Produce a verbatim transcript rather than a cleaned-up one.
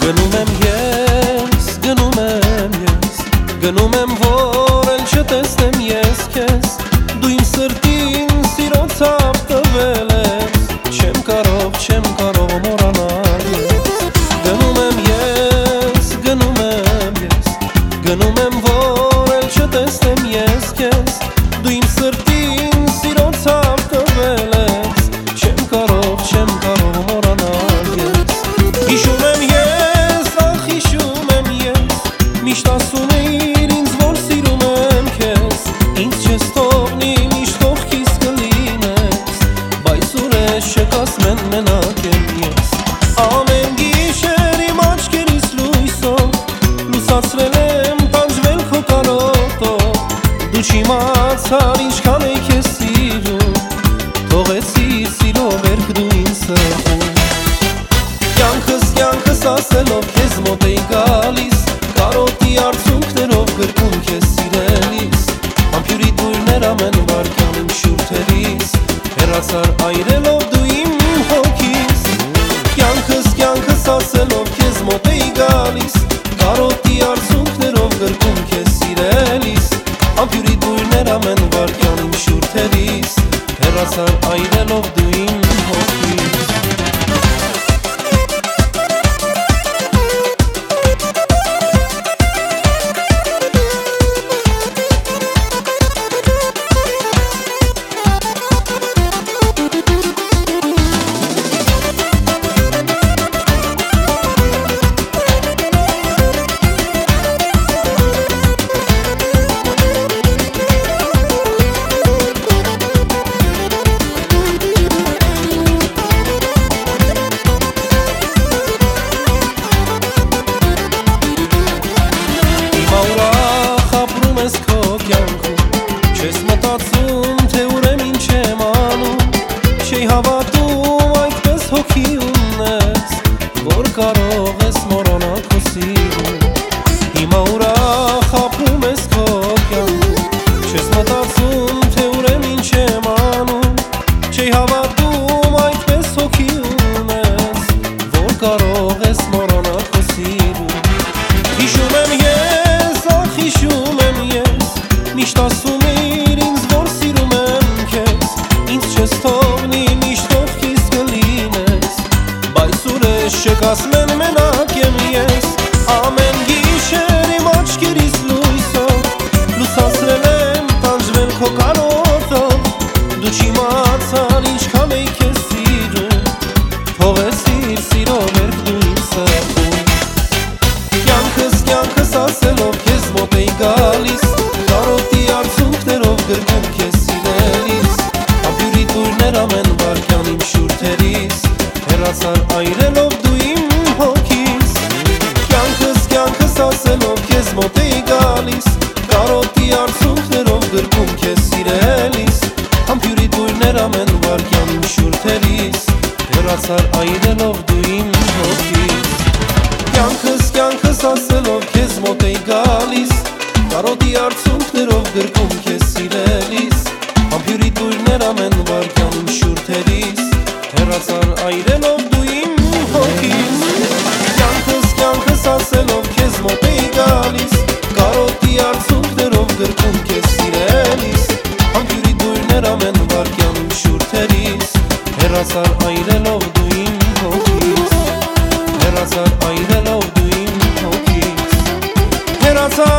Գնում եմ ես, գնում եմ ես, գնում եմ որ էլ չտեսնեմ ես քեզ, դու իմ սրտին սիրո ցավ տվել ես, չեմ կարող, չեմ կարող մոռանալ ես, գնում եմ ես, գնում եմ ես, գնում եմ որ էլ չտեսնեմ ես քեզ, դու իմ սրտին սիրո ցավ տվել ես, չեմ կարող, չեմ կարող մոռանալ ես, հիշում եմ ես, ախ հիշում եմ ես, միշտ ասում էիր ինձ որ սիրում եմ քեզ, ինձ չես թողնի միշտ կողքիս կլինես, բայց ուրիշ չկաս մեն մենակ եմ ես, ամեն գիշեր իմ աչքերիս լույսով, լուսացրել եմ տանջվել քո կարոտով, դու չիմացար ինչքան էի քեզ սիրում, թողեցիր սիրո վերք դու ինձ սրտում, կյանքս կյանքս ասելով քեզ մոտ էի գալիս, կարոտի արցունքներով գրկում քեզ սիրելիս, համբյուրի դույրներ ամեն վարքյան իմ շուրթերիս, հեռացար այրելով դու իմ հոգիս, կյանքս կյանքս ասելով քեզ մոտ էի գալիս, կարոտի արցունքներով գրկում քեզ սիրելիս, համբյուրի դույրներ ամեն վարքյան իմ շուրթերիս, հեռացար այրելով դու իմ հոգիս. Չես մտածում, թե ուրեմն չեմ անում, չի հավատում այդպես հոգի ունես, որ կարող ես մոռանալ քո սիրուն, հիմա ուրախ ապրում ես քո կյանքում, չես մտածում, թե ուրեմն չեմ անում, չի հավատում այդպես հոգի ունես, որ կարող ես մոռանալ քո սիրուն, հիշում եմ ես, ախ հիշում եմ ես, միշտ ասում չկաս մեն մենակ եմ ես, ամեն գիշեր իմ աչքերիս լույսով, լուսացրել եմ տանջվել քո կարոտով, դու չիմացար ինչքան էի քեզ սիրում, թողեցիր սիրո վերք դու ինձ սրտում, կյանքս կյանքս ասելով քեզ մոտ էի գալիս, կարոտի արցունքներով գրկում քեզ սիրելիս, համբյուրի դույրներ ամեն վարքյան իմ շուրթերիս, հեռացար այրելով դու իմ հոգիս, կյանքս կյանքս ասելով քեզ մոտ էի գալիս, կարոտի արցունքներով գրկում քեզ սիրելիս, համբյուրի դույրներ ամեն վարքյան իմ շուրթերիս, հեռացար այրելով դու իմ հոգիս, կյանքս կյանքս ասելով քեզ մոտ էի գալիս, կարոտի արցունքներով գրկում քեզ սիրելիս, համբյուրի դույրներ ամեն վարքյան իմ շուրթերիս, հեռացար այրելով դու իմ հոգիս, կյանքս կյանքս ասելով քեզ մոտ էի գալիս, կարոտի արցունքներով գրկում քեզ սիրելիս, համբյուրի դույրներ ամեն վարքյան իմ շուրթերիս, հեռացար այրելով դու իմ հոգիս, հեռացար այրելով դու իմ հոգիս, հեռացար